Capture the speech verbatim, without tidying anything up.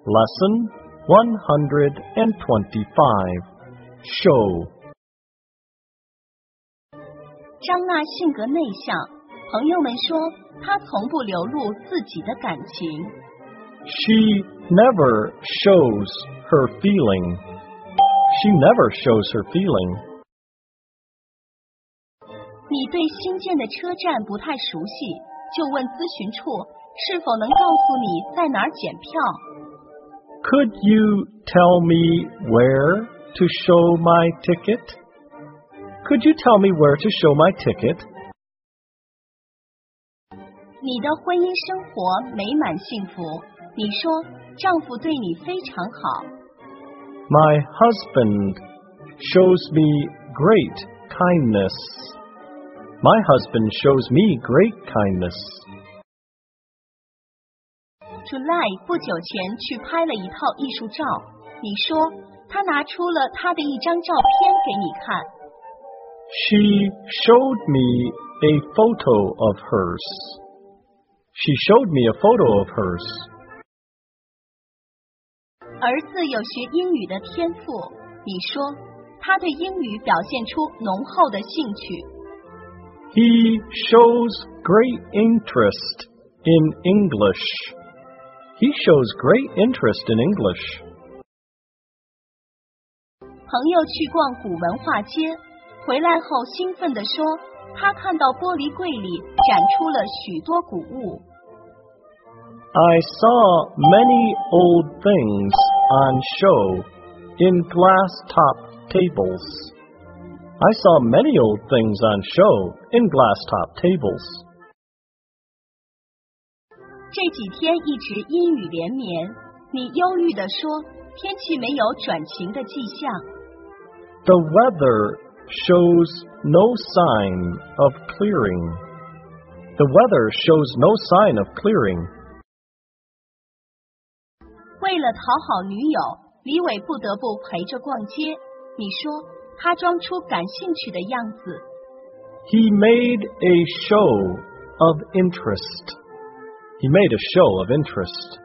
Lesson one hundred twenty-five. Show. 张娜性格内向，朋友们说她从不流露自己的感情。 She never shows her feeling. She never shows her feeling. 你对新建的车站不太熟悉，就问咨询处是否能告诉你在哪儿检票。 Could you tell me where to show my ticket? Could you tell me where to show my ticket? 你的婚姻生活美满幸福，你说丈夫对你非常好。 My husband shows me great kindness. My husband shows me great kindness. July 不久前去拍了一套艺术照，你说他拿出了他的一张照片给你看。 She showed me a photo of hers. She showed me a photo of hers. 儿子有学英语的天赋，你说他对英语表现出浓厚的兴趣。 He shows great interest in English. He shows great interest in English. 朋友去逛古文化街，回来后兴奋地说，他看到玻璃柜里展出了许多古物。 I saw many old things on show in glass-top tables. I saw many old things on show in glass-top tables. 这几天一直阴雨连绵，你忧郁地说，天气没有转晴的迹象。 The weather shows no sign of clearing. The weather shows no sign of clearing. 为了讨好女友，李伟不得不陪着逛街。你说他装出感兴趣的样子。 He made a show of interest. He made a show of interest.